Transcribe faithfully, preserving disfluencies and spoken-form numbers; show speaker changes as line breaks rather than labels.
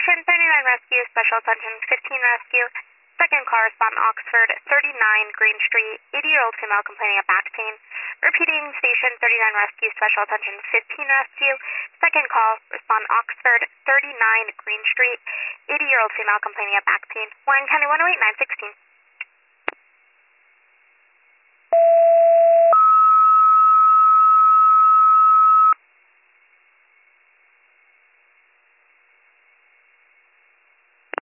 Station thirty-nine Rescue, Special Attention fifteen Rescue. Second call, respond Oxford, thirty-nine Green Street, eighty-year-old female complaining of back pain. Repeating, Station thirty-nine Rescue, Special Attention fifteen Rescue. Second call, respond Oxford, thirty-nine Green Street, eighty-year-old female complaining of back pain. Warren County one oh eight, nine sixteen.